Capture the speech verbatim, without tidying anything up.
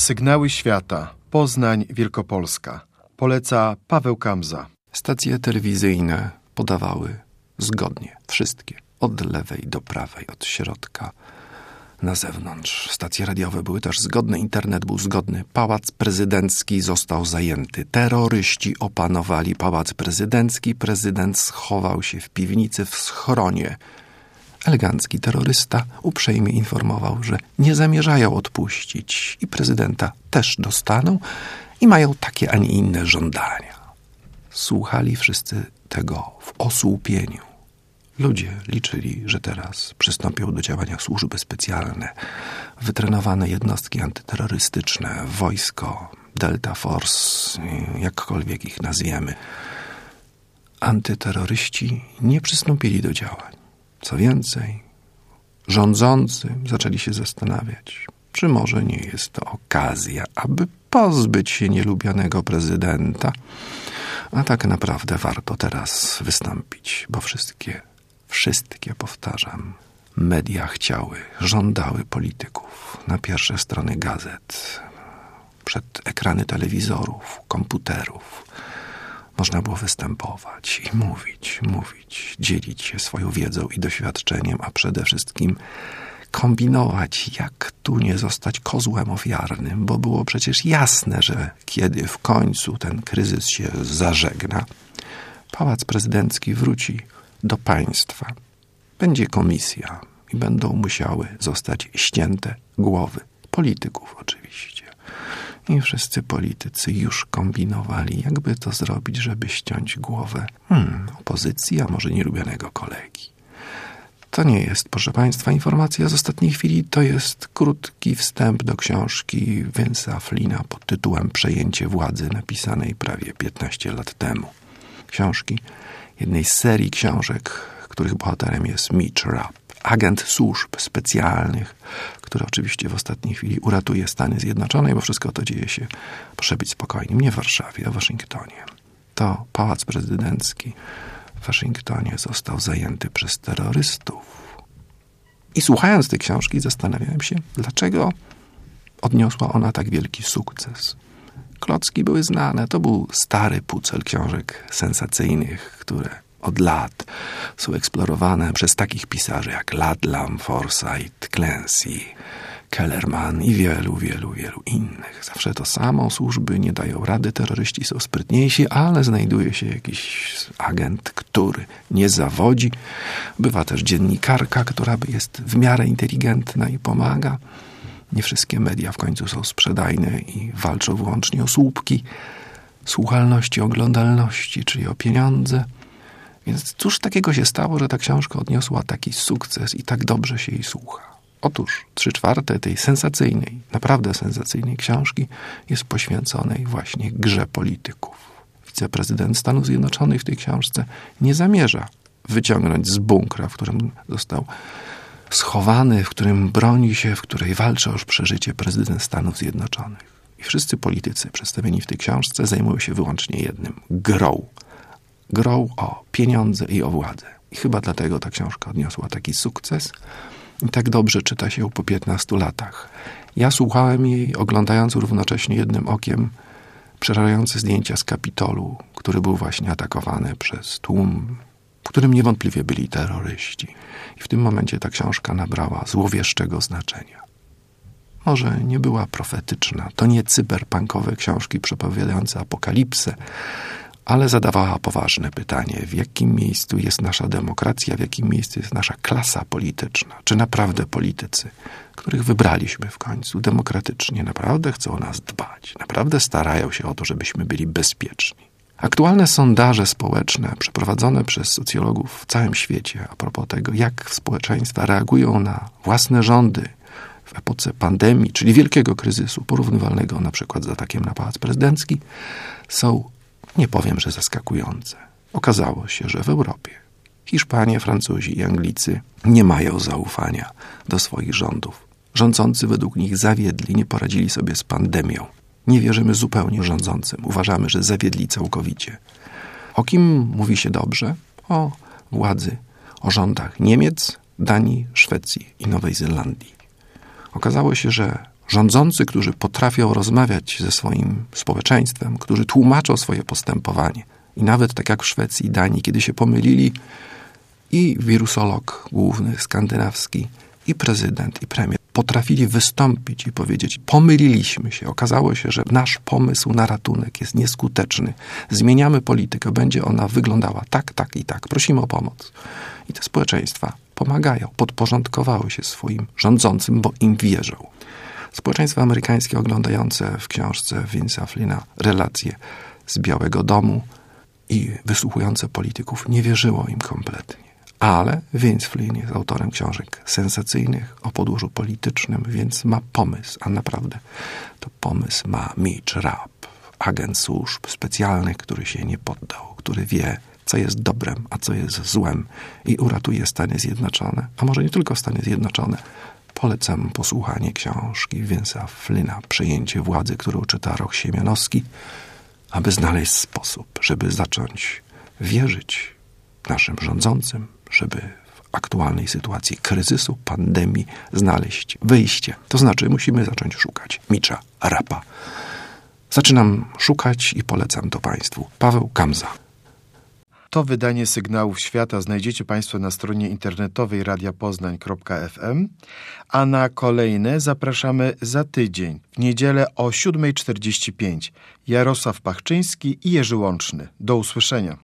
Sygnały świata. Poznań, Wielkopolska. Poleca Paweł Kamza. Stacje telewizyjne podawały zgodnie wszystkie. Od lewej do prawej, od środka na zewnątrz. Stacje radiowe były też zgodne, internet był zgodny. Pałac Prezydencki został zajęty. Terroryści opanowali Pałac Prezydencki. Prezydent schował się w piwnicy w schronie. Elegancki terrorysta uprzejmie informował, że nie zamierzają odpuścić i prezydenta też dostaną i mają takie, a nie inne żądania. Słuchali wszyscy tego w osłupieniu. Ludzie liczyli, że teraz przystąpią do działania służby specjalne, wytrenowane jednostki antyterrorystyczne, wojsko, Delta Force, jakkolwiek ich nazwiemy. Antyterroryści nie przystąpili do działań. Co więcej, rządzący zaczęli się zastanawiać, czy może nie jest to okazja, aby pozbyć się nielubianego prezydenta, a tak naprawdę warto teraz wystąpić, bo wszystkie, wszystkie, powtarzam, media chciały, żądały polityków na pierwsze strony gazet, przed ekrany telewizorów, komputerów. Można było występować i mówić, mówić, dzielić się swoją wiedzą i doświadczeniem, a przede wszystkim kombinować, jak tu nie zostać kozłem ofiarnym, bo było przecież jasne, że kiedy w końcu ten kryzys się zażegna, Pałac Prezydencki wróci do państwa. Będzie komisja i będą musiały zostać ścięte głowy polityków oczywiście. I wszyscy politycy już kombinowali, jakby to zrobić, żeby ściąć głowę hmm, opozycji, a może nielubianego kolegi. To nie jest, proszę Państwa, informacja z ostatniej chwili, to jest krótki wstęp do książki Vince'a Flynna pod tytułem Przejęcie władzy, napisanej prawie piętnaście lat temu. Książki, jednej z serii książek, których bohaterem jest Mitch Rapp, agent służb specjalnych, który oczywiście w ostatniej chwili uratuje Stany Zjednoczone, bo wszystko to dzieje się, proszę być spokojnym, nie w Warszawie, a w Waszyngtonie. To Pałac Prezydencki w Waszyngtonie został zajęty przez terrorystów. I słuchając tej książki zastanawiałem się, dlaczego odniosła ona tak wielki sukces. Klocki były znane, to był stary pucel książek sensacyjnych, które od lat są eksplorowane przez takich pisarzy jak Ludlam, Forsyth, Clancy, Kellerman i wielu, wielu, wielu innych. Zawsze to samo, służby nie dają rady, terroryści są sprytniejsi, ale znajduje się jakiś agent, który nie zawodzi. Bywa też dziennikarka, która jest w miarę inteligentna i pomaga. Nie wszystkie media w końcu są sprzedajne i walczą wyłącznie o słupki, słuchalności, oglądalności, czyli o pieniądze. Więc cóż takiego się stało, że ta książka odniosła taki sukces i tak dobrze się jej słucha? Otóż trzy czwarte tej sensacyjnej, naprawdę sensacyjnej książki jest poświęconej właśnie grze polityków. Wiceprezydent Stanów Zjednoczonych w tej książce nie zamierza wyciągnąć z bunkra, w którym został schowany, w którym broni się, w której walczy o przeżycie prezydent Stanów Zjednoczonych. I wszyscy politycy przedstawieni w tej książce zajmują się wyłącznie jednym – grą. Grą o pieniądze i o władzę. I chyba dlatego ta książka odniosła taki sukces i tak dobrze czyta się ją po piętnastu latach. Ja słuchałem jej, oglądając równocześnie jednym okiem przerażające zdjęcia z Kapitolu, który był właśnie atakowany przez tłum, w którym niewątpliwie byli terroryści. I w tym momencie ta książka nabrała złowieszczego znaczenia. Może nie była profetyczna, to nie cyberpunkowe książki przepowiadające apokalipsę, ale zadawała poważne pytanie, w jakim miejscu jest nasza demokracja, w jakim miejscu jest nasza klasa polityczna. Czy naprawdę politycy, których wybraliśmy w końcu demokratycznie, naprawdę chcą o nas dbać, naprawdę starają się o to, żebyśmy byli bezpieczni. Aktualne sondaże społeczne przeprowadzone przez socjologów w całym świecie a propos tego, jak społeczeństwa reagują na własne rządy w epoce pandemii, czyli wielkiego kryzysu, porównywalnego na przykład z atakiem na Pałac Prezydencki, są, nie powiem, że zaskakujące. Okazało się, że w Europie Hiszpanie, Francuzi i Anglicy nie mają zaufania do swoich rządów. Rządzący według nich zawiedli, nie poradzili sobie z pandemią. Nie wierzymy zupełnie rządzącym. Uważamy, że zawiedli całkowicie. O kim mówi się dobrze? O władzy, o rządach Niemiec, Danii, Szwecji i Nowej Zelandii. Okazało się, że Rządzący, którzy potrafią rozmawiać ze swoim społeczeństwem, którzy tłumaczą swoje postępowanie. I nawet tak jak w Szwecji i Danii, kiedy się pomylili i wirusolog główny skandynawski, i prezydent, i premier potrafili wystąpić i powiedzieć: pomyliliśmy się, okazało się, że nasz pomysł na ratunek jest nieskuteczny. Zmieniamy politykę, będzie ona wyglądała tak, tak i tak. Prosimy o pomoc. I te społeczeństwa pomagają, podporządkowały się swoim rządzącym, bo im wierzą. Społeczeństwo amerykańskie oglądające w książce Vince'a Flynna relacje z Białego Domu i wysłuchujące polityków nie wierzyło im kompletnie. Ale Vince Flynn jest autorem książek sensacyjnych o podłożu politycznym, więc ma pomysł, a naprawdę to pomysł ma Mitch Rapp, agent służb specjalnych, który się nie poddał, który wie, co jest dobrem, a co jest złem i uratuje Stany Zjednoczone, a może nie tylko Stany Zjednoczone. Polecam posłuchanie książki Vince'a Flynna Przejęcie władzy, którą czyta Roch Siemianowski, aby znaleźć sposób, żeby zacząć wierzyć naszym rządzącym, żeby w aktualnej sytuacji kryzysu, pandemii znaleźć wyjście. To znaczy musimy zacząć szukać Mitcha Rappa. Zaczynam szukać i polecam to Państwu. Paweł Kamza. To wydanie Sygnałów Świata znajdziecie Państwo na stronie internetowej radia poznań kropka ef em, a na kolejne zapraszamy za tydzień, w niedzielę o siódma czterdzieści pięć. Jarosław Pachczyński i Jerzy Łączny. Do usłyszenia.